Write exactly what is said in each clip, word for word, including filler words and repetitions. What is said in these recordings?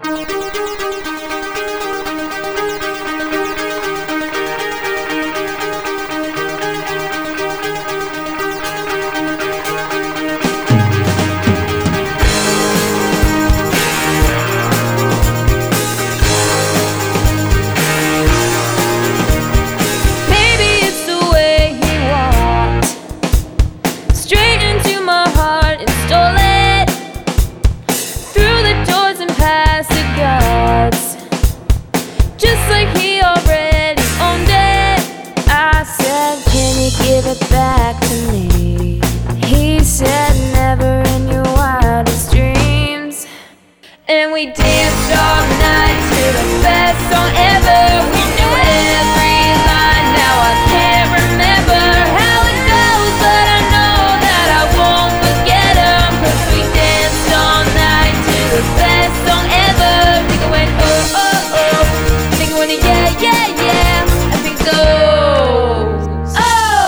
Give it back to me. He said never in your wildest dreams. And we danced all night to the best song ever. We knew every line, now I can't remember how it goes, but I know that I won't forget 'em. 'Cause we danced all night to the best song ever. I think it went oh oh oh, I think it went yeah yeah yeah, I think it goes oh.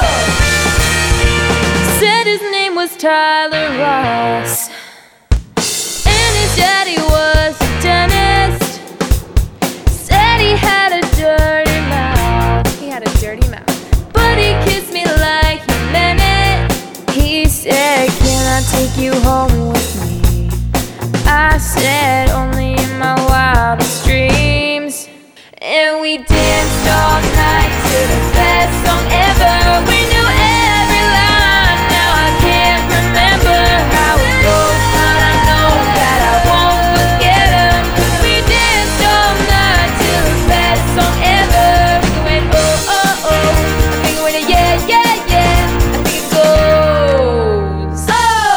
Said his name was Tyler Ross, and his daddy was a dentist. Said he had a dirty mouth. He had a dirty mouth. But he kissed me like he meant it. He said, can I take you home with me? I said, only in my wildest dreams. And we danced all night to the best song ever. We knew every line, now I can't remember how it goes, but I know that I won't forget 'em. 'Cause we danced all night to the best song ever. We went oh oh oh, I think it went yeah yeah yeah, I think it goes oh.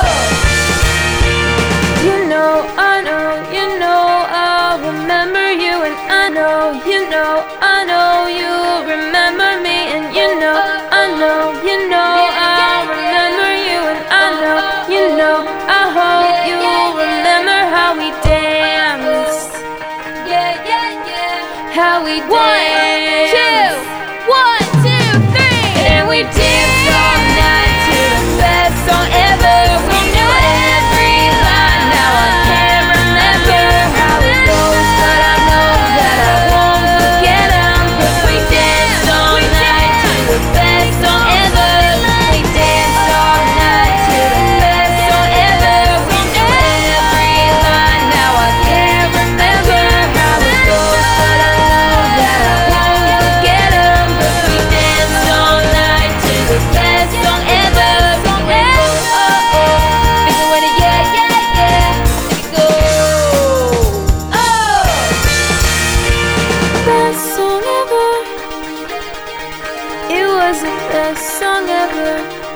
You know, I know, you know, I'll remember you, and I know, you know, I know you'll remember me, and you know, I know, you know, I'll remember you, and I know, you know, I hope you'll remember how we danced. Yeah, yeah, yeah. How we danced. One, two, one, two, three. And we danced all night to the best song ever. We knew every line, now I can't remember how it goes, but I know that I won't forget 'em. 'Cause we danced all night to the best song ever. We danced all night to the best song ever. We knew every line, now I can't remember how it goes, but I know that I won't forget 'em. 'Cause we danced all night to the best song ever. We went oh oh oh, think it went yeah yeah yeah, think it goes oh. Best song ever. It was the best song ever.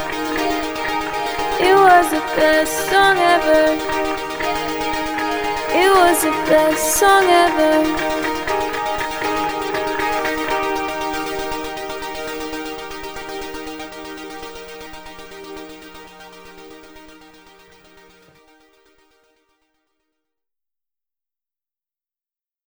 It was the best song ever. It was the best song ever.